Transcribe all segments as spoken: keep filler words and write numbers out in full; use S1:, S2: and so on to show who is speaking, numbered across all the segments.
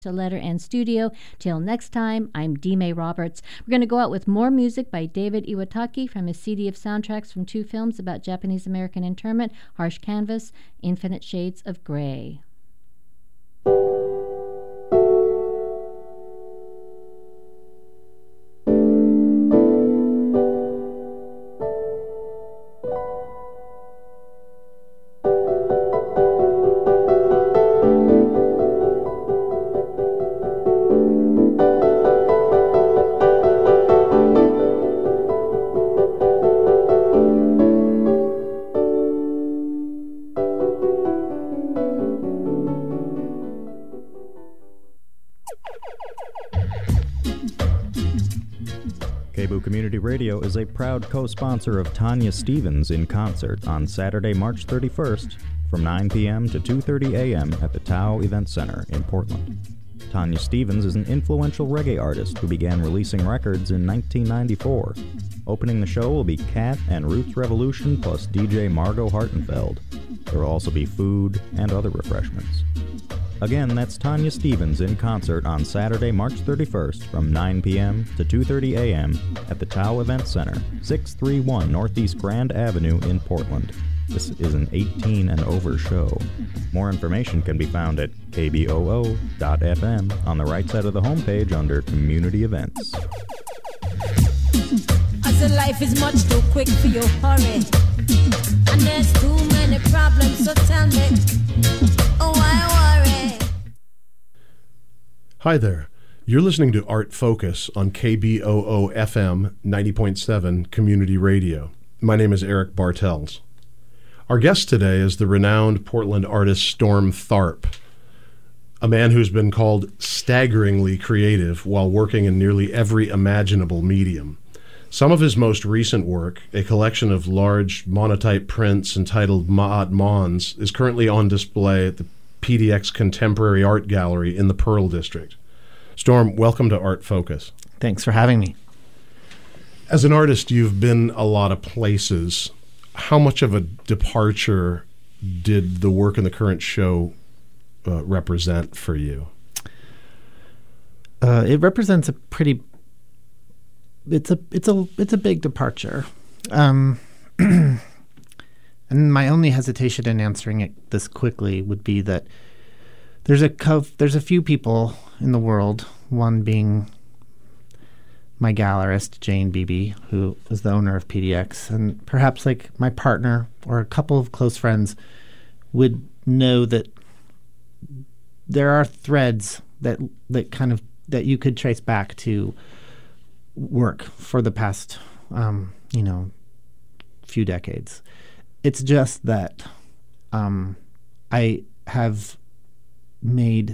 S1: to Letter and Studio. Till next time, I'm D. May Roberts. We're going to go out with more music by David Iwataki from his C D of soundtracks from two films about Japanese-American internment, Harsh Canvas, Infinite Shades of Grey.
S2: Community Radio is a proud co-sponsor of Tanya Stevens in concert on Saturday, March thirty-first from nine p.m. to two thirty a.m. at the Tao Event Center in Portland. Tanya Stevens is an influential reggae artist who began releasing records in nineteen ninety-four. Opening the show will be Cat and Roots Revolution plus D J Margot Hartenfeld. There will also be food and other refreshments. Again, that's Tanya Stevens in concert on Saturday, March thirty-first from nine p.m. to two thirty a.m. at the Tao Event Center, six thirty-one Northeast Grand Avenue in Portland. This is an eighteen and over show. More information can be found at k b o o dot f m on the right side of the homepage under Community Events.
S3: As the life is much too quick for your hurry, and there's too many problems, so tell me, oh, why worry?
S4: Hi there. You're listening to Art Focus on K B O O F M ninety point seven Community Radio. My name is Eric Bartels. Our guest today is the renowned Portland artist Storm Tharp, a man who's been called staggeringly creative while working in nearly every imaginable medium. Some of his most recent work, a collection of large monotype prints entitled Ma'at Mons, is currently on display at the P D X Contemporary Art Gallery in the Pearl District. Storm, welcome to Art Focus.
S5: Thanks for having me.
S4: As an artist, you've been a lot of places. How much of a departure did the work in the current show uh, represent for you?
S5: Uh, it represents a pretty. It's a it's a it's a big departure, um, and my only hesitation in answering it this quickly would be that there's a cov- there's a few people in the world, one being my gallerist, Jane Beebe, who is the owner of P D X, and perhaps like my partner or a couple of close friends would know that there are threads that that kind of that you could trace back to work for the past, um, you know, few decades. It's just that um, I have made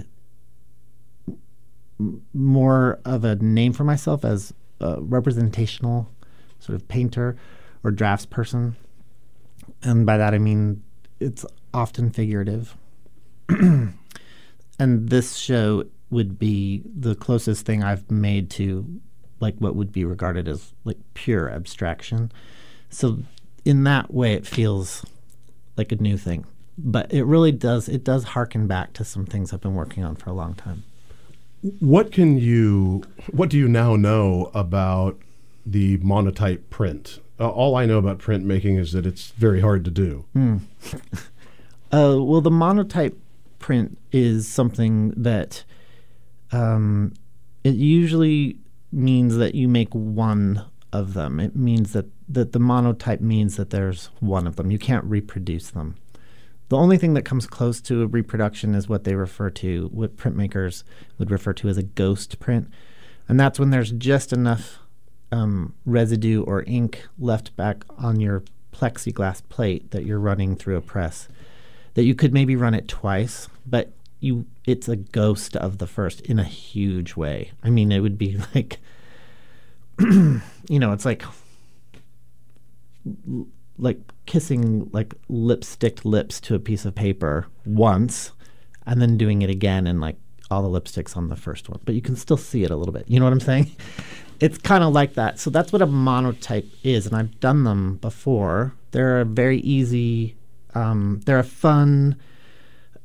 S5: m- more of a name for myself as a representational sort of painter or draftsperson. And by that I mean it's often figurative. And this show would be the closest thing I've made to like what would be regarded as like pure abstraction. So in that way it feels like a new thing. But it really does, it does harken back to some things I've been working on for a long time.
S4: What can you, what do you now know about the monotype print? Uh, all I know about printmaking is that it's very hard to do.
S5: Mm. uh, well, the monotype print is something that um, it usually means that you make one of them. It means that, that the monotype means that there's one of them. You can't reproduce them. The only thing that comes close to a reproduction is what they refer to, what printmakers would refer to as a ghost print. And that's when there's just enough um, residue or ink left back on your plexiglass plate that you're running through a press, that you could maybe run it twice, but you it's a ghost of the first in a huge way. I mean, it would be like, you know, it's like like kissing like lipsticked lips to a piece of paper once and then doing it again and like all the lipsticks on the first one. But you can still see it a little bit. You know what I'm saying? It's kind of like that. So that's what a monotype is, and I've done them before. They're a very easy, um, they're a fun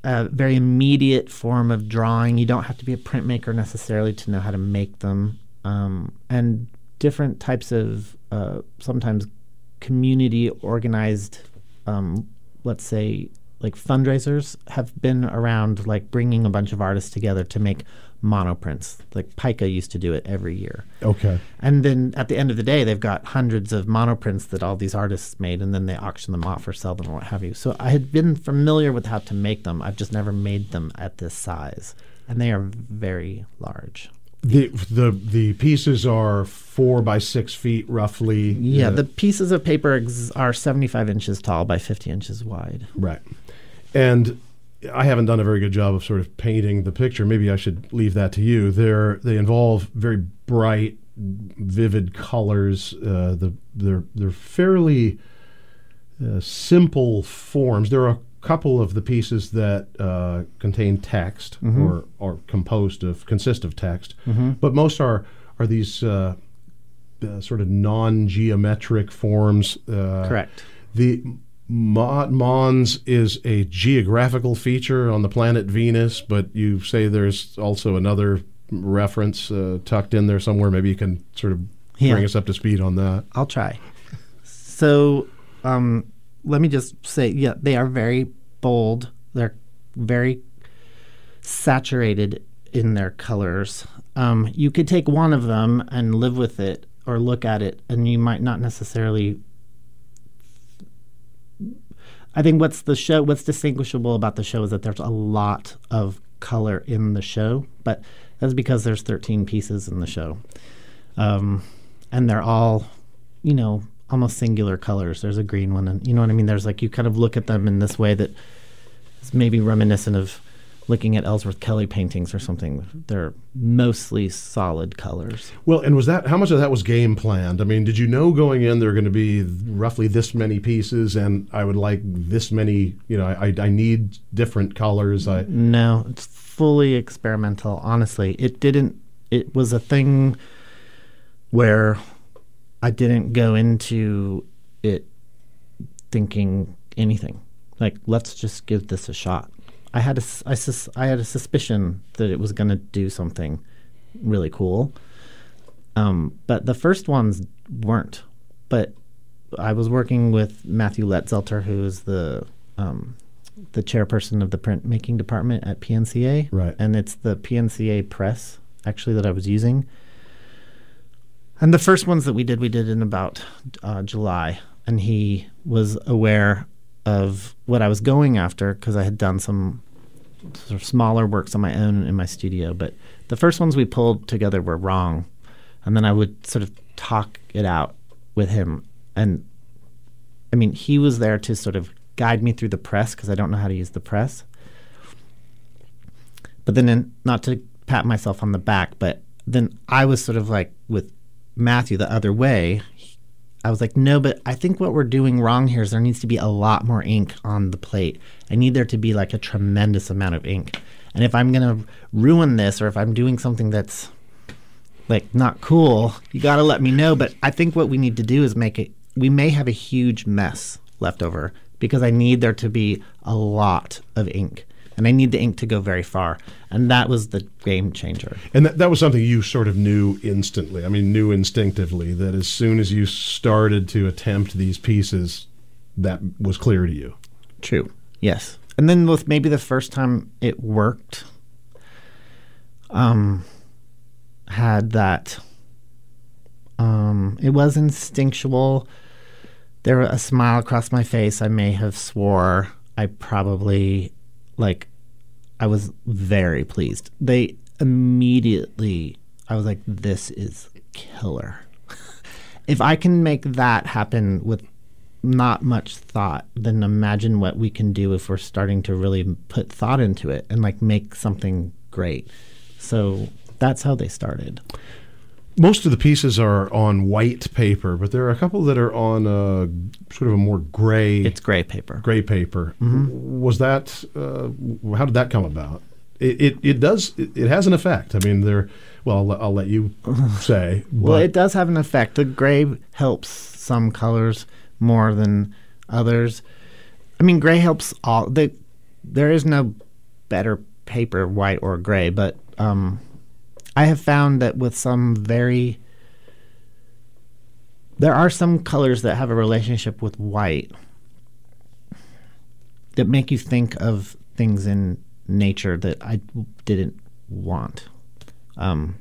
S5: a very immediate form of drawing. You don't have to be a printmaker necessarily to know how to make them. Um, and different types of uh, sometimes community organized, um, let's say, like fundraisers have been around, like bringing a bunch of artists together to make monoprints. Like Pica used to do it every year.
S4: Okay.
S5: And then at the end of the day, they've got hundreds of monoprints that all these artists made, and then they auction them off or sell them or what have you. So I had been familiar with how to make them. I've just never made them at this size. And they are very large.
S4: The the the pieces are four by six feet roughly.
S5: Yeah,
S4: uh,
S5: the pieces of paper ex- are seventy-five inches tall by fifty inches wide.
S4: Right. And I haven't done a very good job of sort of painting the picture. Maybe I should leave that to you. They're they involve very bright, vivid colors. Uh, the they're they're fairly uh, simple forms. There are a couple of the pieces that uh, contain text
S5: Mm-hmm.
S4: or are composed of consist of text,
S5: Mm-hmm.
S4: but most are are these uh, uh, sort of non-geometric forms. Uh,
S5: Correct.
S4: The Mo- Mons is a geographical feature on the planet Venus, but you say there's also another reference uh, tucked in there somewhere. Maybe you can sort of
S5: Yeah.
S4: bring us up to speed on that.
S5: I'll try. So um, let me just say, yeah, they are very bold. They're very saturated in their colors. Um, you could take one of them and live with it or look at it, and you might not necessarily. I think what's the show, what's distinguishable about the show is that there's a lot of color in the show, but that's because there's thirteen pieces in the show. Um, and they're all, you know, almost singular colors. There's a green one, and you know what I mean? There's like, you kind of look at them in this way that is maybe reminiscent of looking at Ellsworth Kelly paintings or something. They're mostly solid colors.
S4: Well, and was that how much of that was game planned? I mean, did you know going in there are going to be roughly this many pieces, and I would like this many? You know, I I need different colors. I
S5: No, it's fully experimental. Honestly, it didn't. It was a thing where I didn't go into it thinking anything. Like, let's just give this a shot. I had a, I, sus, I had a suspicion that it was going to do something really cool. Um, but the first ones weren't. But I was working with Matthew Letzelter, who is the um, the chairperson of the printmaking department at P N C A.
S4: Right.
S5: And it's the P N C A press, actually, that I was using. And the first ones that we did, we did in about uh, July. And he was aware of what I was going after because I had done some sort of smaller works on my own in my studio. But the first ones we pulled together were wrong. And then I would sort of talk it out with him. And, I mean, he was there to sort of guide me through the press because I don't know how to use the press. But then, in, not to pat myself on the back, but then I was sort of like with Matthew the other way. I was like, no, but I think what we're doing wrong here is there needs to be a lot more ink on the plate. I need there to be like a tremendous amount of ink. And if I'm going to ruin this, or if I'm doing something that's like not cool, you got to let me know. But I think what we need to do is make it, we may have a huge mess left over because I need there to be a lot of ink. And I need the ink to go very far. And that was the game changer.
S4: And that, that was something you sort of knew instantly. I mean, knew instinctively that as soon as you started to attempt these pieces, that was clear to you.
S5: True. Yes. And then with maybe the first time it worked, um, had that, um, it was instinctual. There was a smile across my face. I may have swore. I probably... Like, I was very pleased. They immediately, I was like, this is killer. If I can make that happen with not much thought, then imagine what we can do if we're starting to really put thought into it and, like, make something great. So that's how they started.
S4: Most of the pieces are on white paper, but there are a couple that are on uh, sort of a more gray.
S5: It's gray paper.
S4: Gray paper.
S5: Mm-hmm.
S4: Was that? Uh, how did that come about? It it, it does. It, it has an effect. I mean, there. Well, I'll, I'll let you say.
S5: Well,
S4: but
S5: it does have an effect. The gray helps some colors more than others. I mean, gray helps all. The, there is no better paper, white or gray, but um, I have found that with some very, there are some colors that have a relationship with white that make you think of things in nature that I didn't want. Um,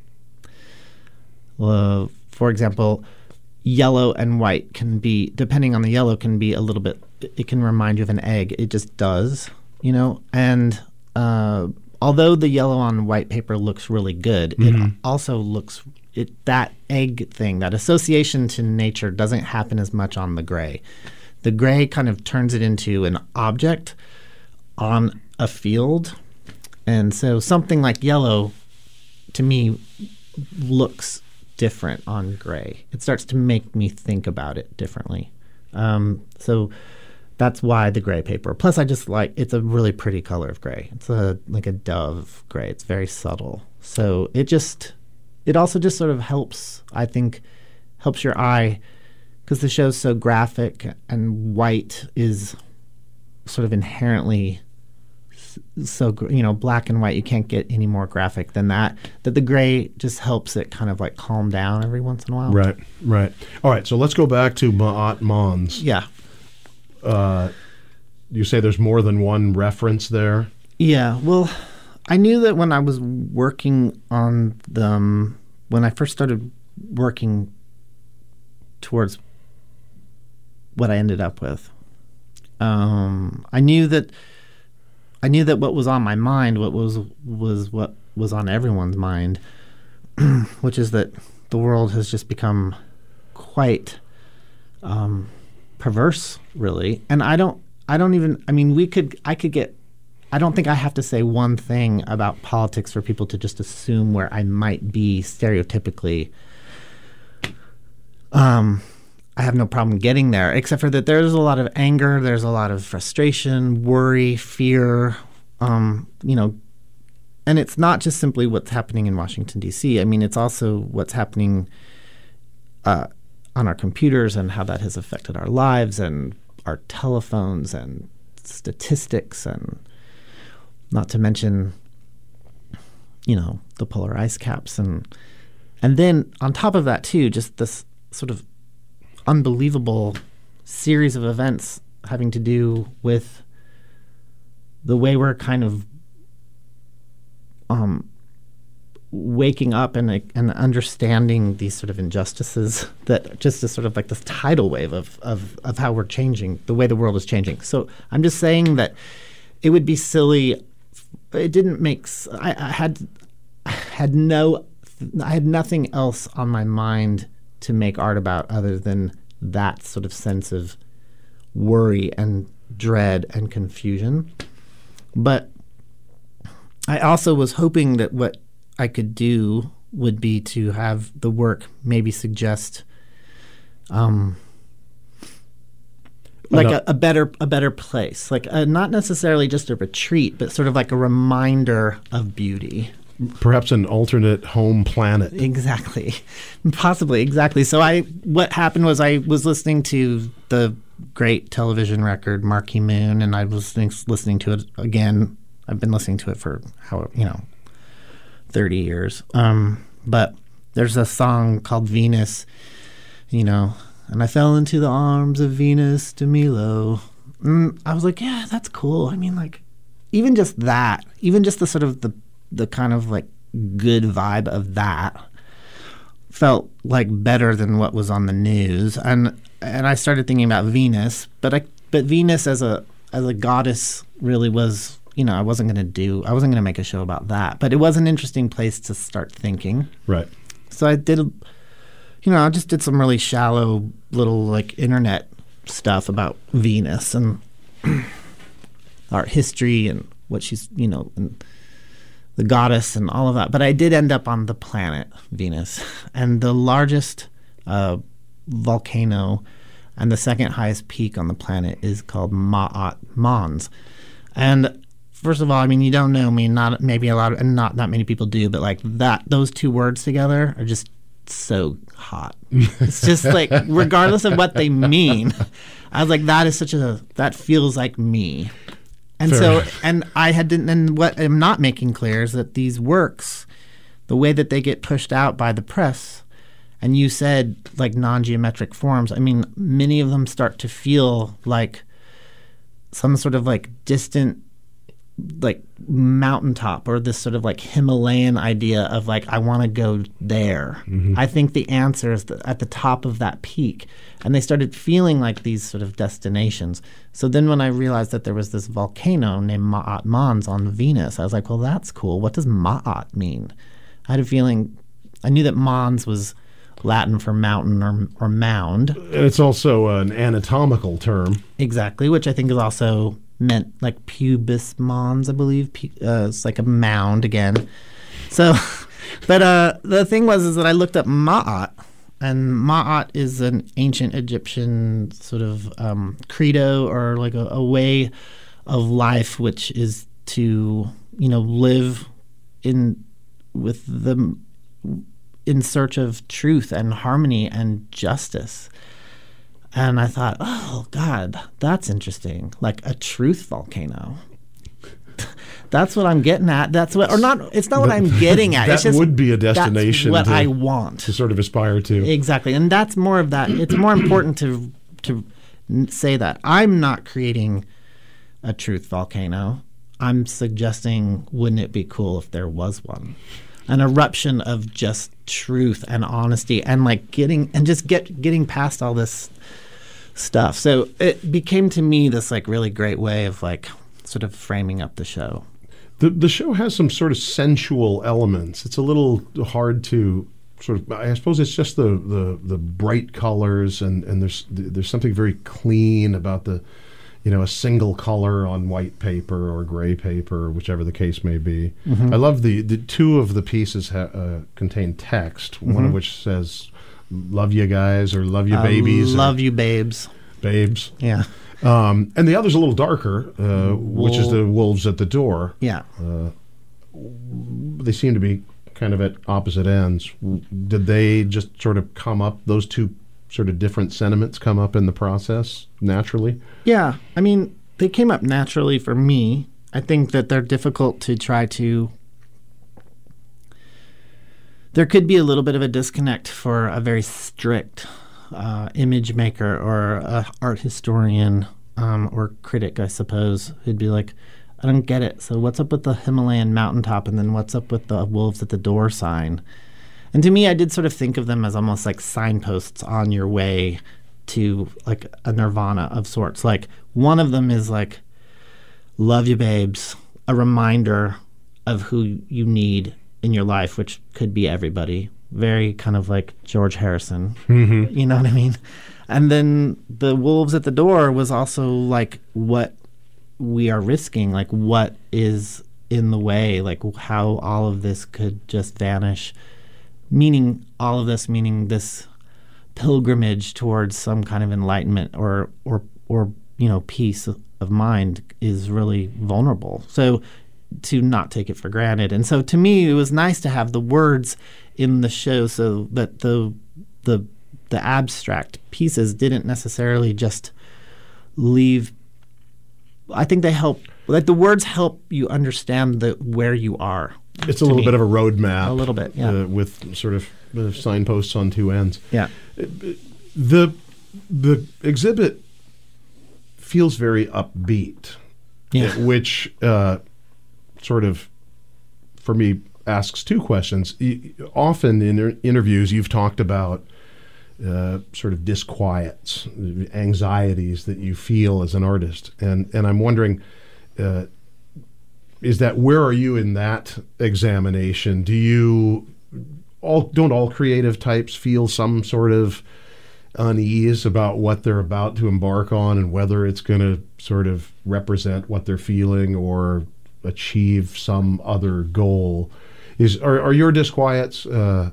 S5: uh, for example, yellow and white can be, depending on the yellow, can be a little bit, it can remind you of an egg. It just does, you know? And uh, although the yellow on white paper looks really good, mm-hmm. it also looks, it that egg thing, that association to nature doesn't happen as much on the gray. The gray kind of turns it into an object on a field. And so something like yellow, to me, looks different on gray. It starts to make me think about it differently. Um, so that's why the gray paper. Plus, I just like, it's a really pretty color of gray. It's a like a dove gray. It's very subtle. So it just, it also just sort of helps, I think, helps your eye, because the show's so graphic and white is sort of inherently so, you know, black and white, you can't get any more graphic than that, that the gray just helps it kind of like calm down every once in a while.
S4: Right, right. All right, so let's go back to Ma'at Mons.
S5: Yeah.
S4: Uh, you say there's more than one reference there?
S5: Yeah, well, I knew that when I was working on them, when I first started working towards what I ended up with, um, I knew that I knew that what was on my mind, what was was what was on everyone's mind, which is that the world has just become quite um, perverse, really. And I don't, I don't even. I mean, we could, I could get. I don't think I have to say one thing about politics for people to just assume where I might be stereotypically. Um. I have no problem getting there, except for that there's a lot of anger, there's a lot of frustration, worry, fear, um, you know, and it's not just simply what's happening in Washington, D C. I mean, it's also what's happening uh, on our computers and how that has affected our lives and our telephones and statistics, and not to mention, you know, the polar ice caps. And, and then on top of that, too, just this sort of unbelievable series of events having to do with the way we're kind of um, waking up and, and understanding these sort of injustices, that just is sort of like this tidal wave of, of, of how we're changing, the way the world is changing. So I'm just saying that it would be silly. It didn't make, I, I had, I had no, I had nothing else on my mind to make art about other than that sort of sense of worry and dread and confusion. But I also was hoping that what I could do would be to have the work maybe suggest um, like a, a better a better place, like a, not necessarily just a retreat, but sort of like a reminder of beauty.
S4: Perhaps an alternate home planet.
S5: Exactly. Possibly, exactly. So I, what happened was I was listening to the great television record Marquee Moon, and I was listening to it again. I've been listening to it for, how you know, thirty years. Um, but there's a song called Venus, you know, and I fell into the arms of Venus de Milo. And I was like, yeah, that's cool. I mean, like, even just that, even just the sort of the the kind of like good vibe of that felt like better than what was on the news. And and I started thinking about Venus, but I but Venus as a as a goddess really was, you know, I wasn't going to do, I wasn't going to make a show about that, but it was an interesting place to start thinking.
S4: Right.
S5: So I did, you know, I just did some really shallow little like internet stuff about Venus and art history and what she's, you know, and the goddess and all of that. But I did end up on the planet Venus, and the largest uh, volcano and the second highest peak on the planet is called Ma'at Mons. And first of all, I mean, you don't know me, not maybe a lot of, and not that many people do, but like that, those two words together are just so hot. It's just like, regardless of what they mean, I was like, that is such a, that feels like me. And
S4: Fair
S5: so,
S4: enough.
S5: and I had didn't, and what I'm not making clear is that these works, the way that they get pushed out by the press, and you said like non-geometric forms, I mean, many of them start to feel like some sort of like distant, like mountaintop, or this sort of like Himalayan idea of like, I want to go there.
S4: Mm-hmm.
S5: I think the answer is the, at the top of that peak. And they started feeling like these sort of destinations. So then when I realized that there was this volcano named Ma'at Mons on Venus, I was like, well, that's cool. What does Ma'at mean? I had a feeling, I knew that Mons was Latin for mountain or, or mound.
S4: And it's also an anatomical term.
S5: Exactly, which I think is also meant like pubis mons, I believe. Pu- uh, it's like a mound again. So, but uh, the thing was is that I looked up Ma'at, and Ma'at is an ancient Egyptian sort of um, credo, or like a, a way of life, which is to, you know, live in with the in search of truth and harmony and justice. And I thought, oh, God, that's interesting. Like a truth volcano. That's what I'm getting at. That's what, or not, it's not what I'm getting at.
S4: That
S5: It's just,
S4: would be a destination
S5: that's what
S4: to,
S5: I want.
S4: to sort of aspire to.
S5: Exactly. And that's more of that. It's more important to to n- say that. I'm not creating a truth volcano. I'm suggesting, wouldn't it be cool if there was one? An eruption of just truth and honesty, and like getting and just get getting past all this stuff. So it became to me this like really great way of like sort of framing up the show.
S4: The the show has some sort of sensual elements. It's a little hard to sort of. I suppose it's just the the, the bright colors, and, and there's there's something very clean about the, you know, a single color on white paper or gray paper, or whichever the case may be. Mm-hmm. I love the the two of the pieces ha, uh, contain text. Mm-hmm. One of which says "Love you guys" or "Love you babies."
S5: Uh, love you, babes.
S4: Babes.
S5: Yeah.
S4: Um, and the other's a little darker, uh, which is the wolves at the door.
S5: Yeah.
S4: Uh, they seem to be kind of at opposite ends. Did they just sort of come up, those two sort of different sentiments come up in the process naturally?
S5: Yeah. I mean, they came up naturally for me. I think that they're difficult to try to... There could be a little bit of a disconnect for a very strict uh, image maker or a art historian um, or critic, I suppose, who'd be like, I don't get it. So what's up with the Himalayan mountaintop, and then what's up with the wolves at the door sign? And to me, I did sort of think of them as almost like signposts on your way to like a nirvana of sorts. Like one of them is like, love you, babes, a reminder of who you need in your life, which could be everybody. Very kind of like George Harrison. Mm-hmm. You know what I mean? And then the wolves at the door was also like what we are risking, like what is in the way, like how all of this could just vanish. Meaning all of this, meaning this pilgrimage towards some kind of enlightenment or or or you know peace of mind is really vulnerable. So to not take it for granted. And so to me, it was nice to have the words in the show so that the the the abstract pieces didn't necessarily just leave. I think they help, like the words help you understand the where you are.
S4: It's a little
S5: me.
S4: bit of a roadmap.
S5: A little bit, yeah.
S4: Uh, with sort of uh, signposts on two ends.
S5: Yeah.
S4: The the exhibit feels very upbeat,
S5: Yeah.
S4: which uh, sort of, for me, asks two questions. Y- Often in inter- interviews, you've talked about uh, sort of disquiets, anxieties that you feel as an artist, and and I'm wondering. Uh, Is that where are you in that examination? Do you all don't all creative types feel some sort of unease about what they're about to embark on and whether it's going to sort of represent what they're feeling or achieve some other goal? Is are, are your disquiets uh,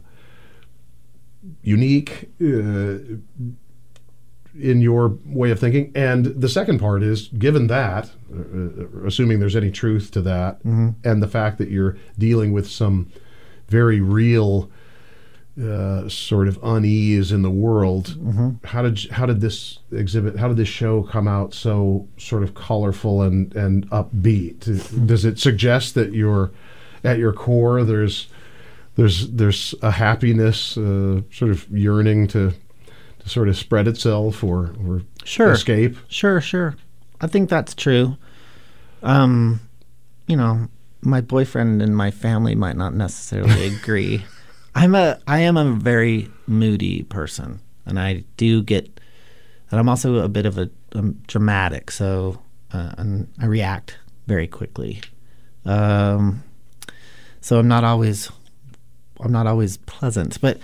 S4: unique uh, in your way of thinking? And the second part is, given that, uh, assuming there's any truth to that, mm-hmm. and the fact that you're dealing with some very real uh, sort of unease in the world.
S5: Mm-hmm.
S4: How did how did this exhibit? How did this show come out so sort of colorful and and upbeat? Does it suggest that you're at your core there's there's there's a happiness, uh, sort of yearning to to sort of spread itself or or
S5: Sure.
S4: escape?
S5: Sure, sure. I think that's true. Um, you know, my boyfriend and my family might not necessarily agree. I'm a I am a very moody person, and I do get, and I'm also a bit of a um, dramatic, so uh, and I react very quickly. Um, so I'm not always I'm not always pleasant, but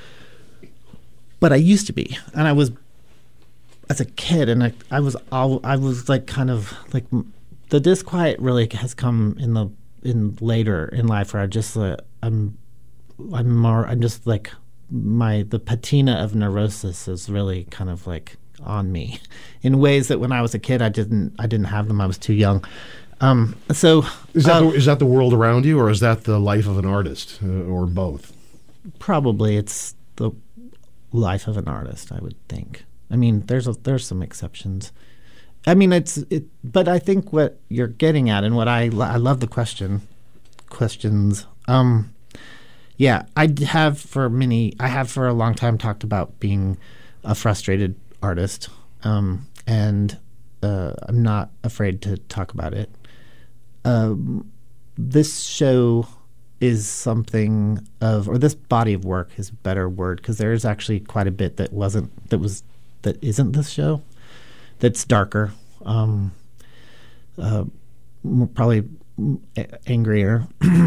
S5: but I used to be, and I was as a kid, and I I was all, I was like kind of like the disquiet really has come in the in later in life where I just uh, I'm I'm more I'm just like my the patina of neurosis is really kind of like on me in ways that when I was a kid I didn't I didn't have them. I was too young. Um, so
S4: Is that
S5: uh,
S4: the, is that the world around you, or is that the life of an artist, uh, or both?
S5: probably it's the life of an artist, I would think. I mean, there's a, there's some exceptions. I mean, it's it, but I think what you're getting at, and what I I love the question, questions. Um, yeah, I have for many. I have for a long time talked about being a frustrated artist, um, and uh, I'm not afraid to talk about it. Um, this show is something of, or this body of work is a better word, because there is actually quite a bit that wasn't that was that isn't this show. That's darker, um, uh, more probably a- angrier.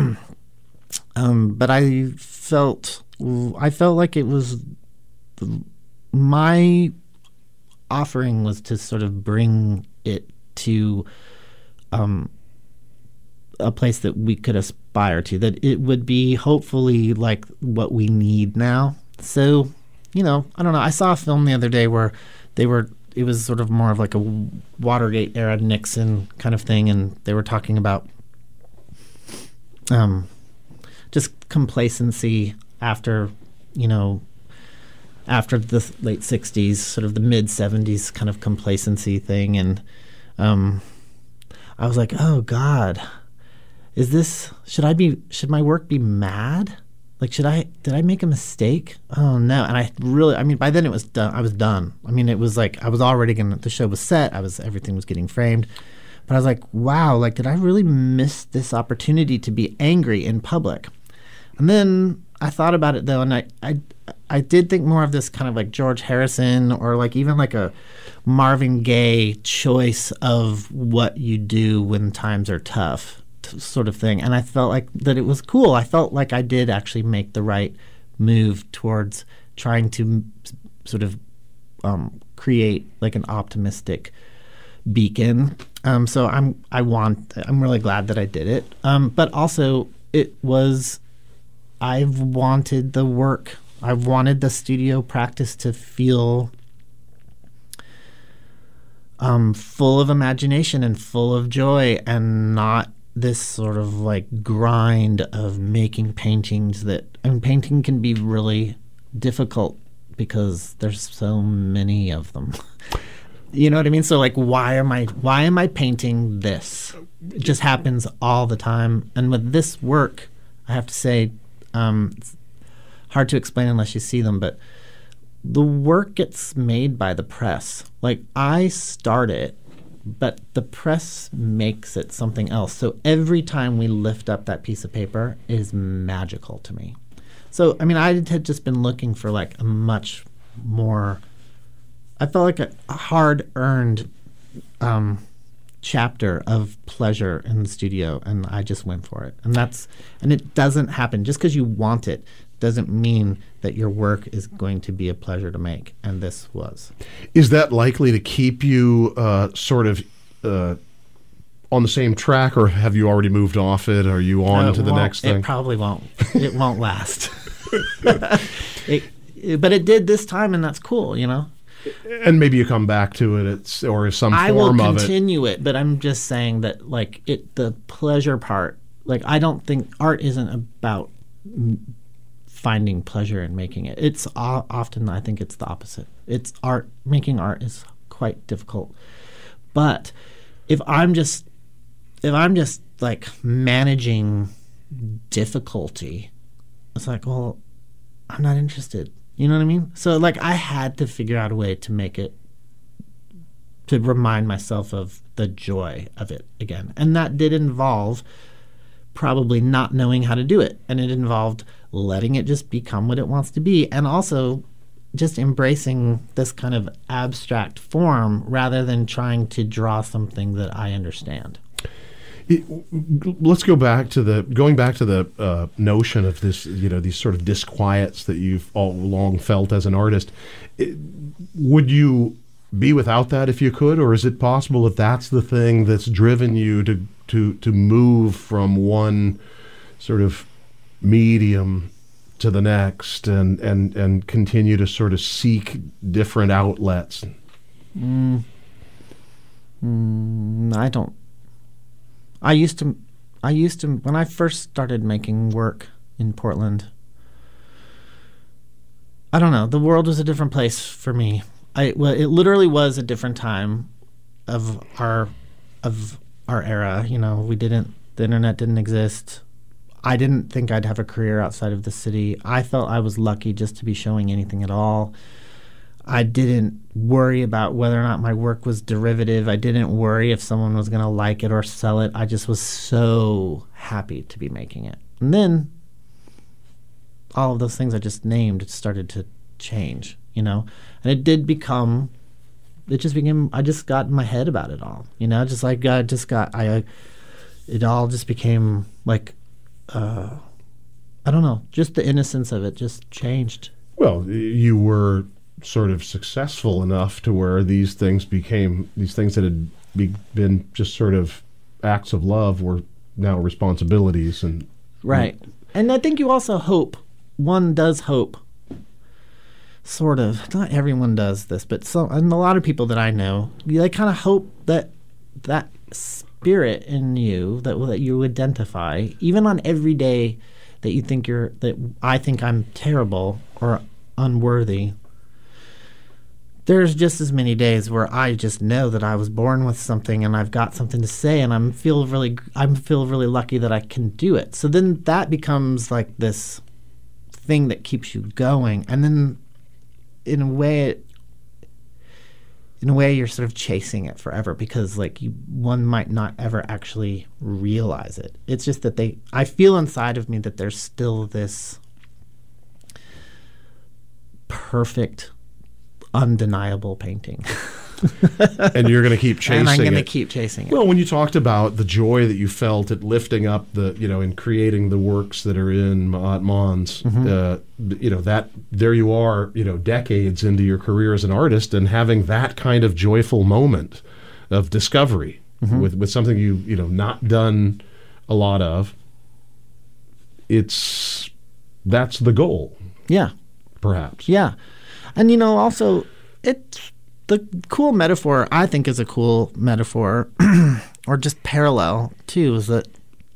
S5: um, but I felt I felt like it was my offering was to sort of bring it to um, a place that we could aspire to, that it would be hopefully like what we need now. So, you know, I don't know. I saw a film the other day where they were, it was sort of more of like a Watergate era Nixon kind of thing, and they were talking about um, just complacency after, you know, after the late sixties, sort of the mid seventies kind of complacency thing. And um, I was like, oh God, is this, should I be, should my work be mad? Like, should I, did I make a mistake? Oh no. And I really, I mean, by then it was done. I was done. I mean, it was like, I was already going to, the show was set. I was, everything was getting framed. But I was like, wow, like, did I really miss this opportunity to be angry in public? And then I thought about it though, and I, I, I did think more of this kind of like George Harrison, or like even like a Marvin Gaye choice of what you do when times are tough sort of thing. And I felt like that it was cool. I felt like I did actually make the right move towards trying to m- sort of um, create like an optimistic beacon. Um, so I'm I want I'm really glad that I did it. Um, but also it was I've wanted the work. I've wanted the studio practice to feel um, full of imagination and full of joy, and not this sort of like grind of making paintings that, I mean, painting can be really difficult because there's so many of them. You know what I mean? So like, why am I, why am I painting this? It just happens all the time. And with this work, I have to say, um, it's hard to explain unless you see them, but the work gets made by the press. Like, I start it, but the press makes it something else. So every time we lift up that piece of paper, it is magical to me. So, I mean, I had just been looking for like a much more, I felt like a, a hard-earned um, chapter of pleasure in the studio, and I just went for it. And that's, and it doesn't happen. Just because you want it doesn't mean that your work is going to be a pleasure to make, and this was.
S4: Is that likely to keep you uh, sort of uh, on the same track, or have you already moved off it? Are you on
S5: No,
S4: to the
S5: won't-
S4: next thing?
S5: It probably won't. It won't last. it, it- but it did this time, and that's cool, you know?
S4: And maybe you come back to it, it's, or some
S5: I will
S4: form of it.
S5: continue it, but I'm just saying that, like, it the pleasure part, like, I don't think art isn't about mm, finding pleasure in making it. It's uh, often, I think it's the opposite. It's art. Making art is quite difficult. But if I'm just, if I'm just like managing difficulty, it's like, well, I'm not interested. You know what I mean? So like I had to figure out a way to make it, to remind myself of the joy of it again. And that did involve probably not knowing how to do it. And it involved letting it just become what it wants to be. And also just embracing this kind of abstract form rather than trying to draw something that I understand.
S4: It, let's go back to the going back to the uh, notion of this, you know, these sort of disquiets that you've all along felt as an artist. It, would you be without that if you could, or is it possible that that's the thing that's driven you to to to move from one sort of medium to the next and and and continue to sort of seek different outlets?
S5: Mm. Mm, I don't. I used to, I used to, when I first started making work in Portland, I don't know, the world was a different place for me. I, well, it literally was a different time of our, of our era. You know, we didn't, the internet didn't exist. I didn't think I'd have a career outside of the city. I felt I was lucky just to be showing anything at all. I didn't worry about whether or not my work was derivative. I didn't worry if someone was going to like it or sell it. I just was so happy to be making it. And then all of those things I just named started to change, you know? And it did become, it just became, I just got in my head about it all, you know? Just like I just got, I, it all just became like, uh, I don't know, just the innocence of it just changed.
S4: Well, you were sort of successful enough to where these things became, these things that had be, been just sort of acts of love were now responsibilities. And
S5: right. And I think you also hope, one does hope, sort of, not everyone does this, but some, and a lot of people that I know, they kind of hope that that spirit in you, that, that you identify, even on every day that you think you're, that I think I'm terrible or unworthy, there's just as many days where I just know that I was born with something and I've got something to say, and I'm feel really I feel really lucky that I can do it. So then that becomes like this thing that keeps you going, and then in a way, it, in a way, you're sort of chasing it forever because like you, one might not ever actually realize it. It's just that they, I feel inside of me that there's still this perfect, undeniable painting.
S4: And you're going to keep chasing it.
S5: And I'm going to keep chasing it.
S4: Well, when you talked about the joy that you felt at lifting up the, you know, in creating the works that are in Mahat Mons, mm-hmm. uh, you know, that there you are, you know, decades into your career as an artist and having that kind of joyful moment of discovery mm-hmm. with, with something you, you know, not done a lot of. It's, that's the goal.
S5: Yeah.
S4: Perhaps.
S5: Yeah. And, you know, also, it's the cool metaphor, I think is a cool metaphor, or just parallel, too, is that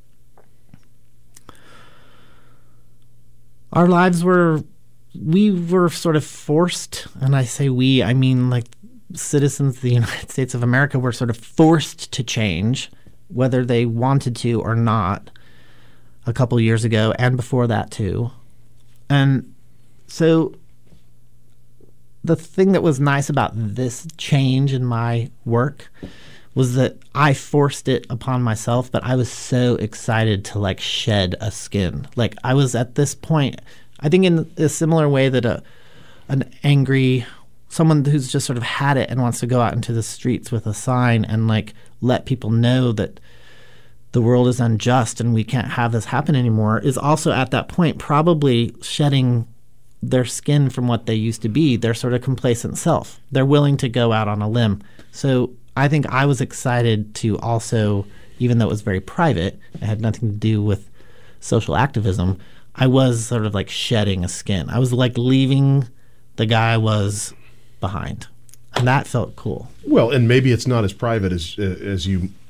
S5: our lives were, we were sort of forced, and I say we, I mean like citizens of the United States of America were sort of forced to change, whether they wanted to or not, a couple years ago, and before that, too. And so the thing that was nice about this change in my work was that I forced it upon myself, but I was so excited to like shed a skin. Like I was at this point, I think in a similar way that a an angry, someone who's just sort of had it and wants to go out into the streets with a sign and like let people know that the world is unjust and we can't have this happen anymore, is also at that point probably shedding their skin from what they used to be, their sort of complacent self. They're willing to go out on a limb. So I think I was excited to also, even though it was very private, it had nothing to do with social activism, I was sort of like shedding a skin. I was like leaving the guy I was behind. And that felt cool.
S4: Well, and maybe it's not as private as as you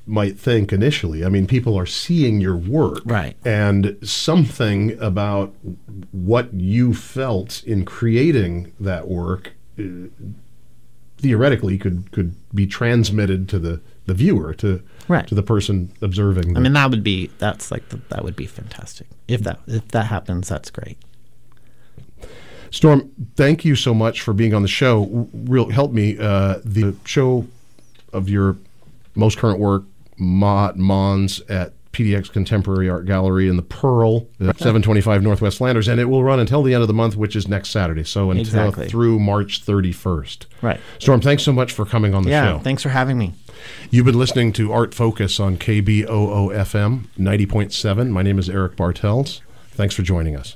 S4: might think initially. I mean, people are seeing your work.
S5: Right.
S4: And something about what you felt in creating that work uh, theoretically could, could be transmitted to the, the viewer, to
S5: right.
S4: to the person observing.
S5: I mean, that would be that's like the, that would be fantastic. If that if that happens, that's great.
S4: Storm, thank you so much for being on the show. Real help me. Uh, the show of your most current work, Mott Mons at P D X Contemporary Art Gallery in the Pearl, at seven twenty-five Northwest Landers, and it will run until the end of the month, which is next Saturday. So until
S5: Exactly.
S4: through March thirty-first.
S5: Right.
S4: Storm, thanks so much for coming on the
S5: Yeah.
S4: show.
S5: Thanks for having me.
S4: You've been listening to Art Focus on K B O O F M ninety point seven. My name is Eric Bartels. Thanks for joining us.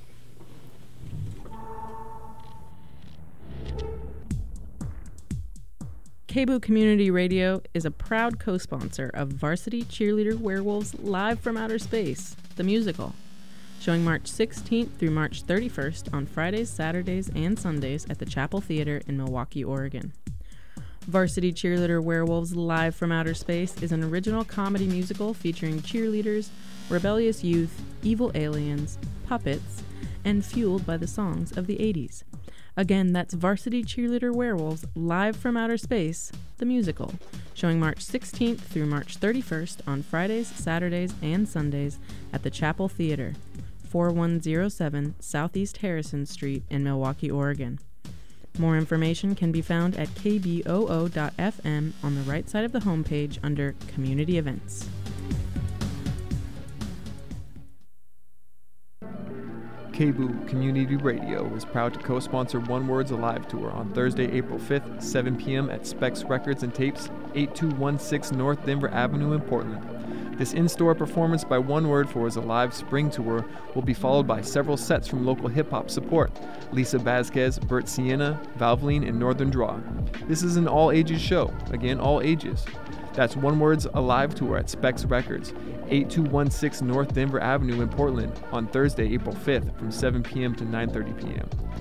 S6: K B O O Community Radio is a proud co-sponsor of Varsity Cheerleader Werewolves Live from Outer Space, the musical, showing March sixteenth through March thirty-first on Fridays, Saturdays, and Sundays at the Chapel Theater in Milwaukee, Oregon. Varsity Cheerleader Werewolves Live from Outer Space is an original comedy musical featuring cheerleaders, rebellious youth, evil aliens, puppets, and fueled by the songs of the eighties. Again, that's Varsity Cheerleader Werewolves Live from Outer Space, the musical, showing March sixteenth through March thirty-first on Fridays, Saturdays, and Sundays at the Chapel Theater, forty-one oh seven Southeast Harrison Street in Milwaukee, Oregon. More information can be found at k b o o dot f m on the right side of the homepage under Community Events.
S7: K B O O Community Radio is proud to co-sponsor One Word's Alive Tour on Thursday, April fifth, seven p.m. at Specs Records and Tapes, eighty-two sixteen North Denver Avenue in Portland. This in-store performance by One Word for his Alive Spring Tour will be followed by several sets from local hip-hop support, Lisa Vasquez, Bert Sienna, Valvoline, and Northern Draw. This is an all-ages show. Again, all ages. That's One Word's Alive Tour at Specs Records, eighty-two sixteen North Denver Avenue in Portland on Thursday, April fifth from seven p.m. to nine thirty p.m.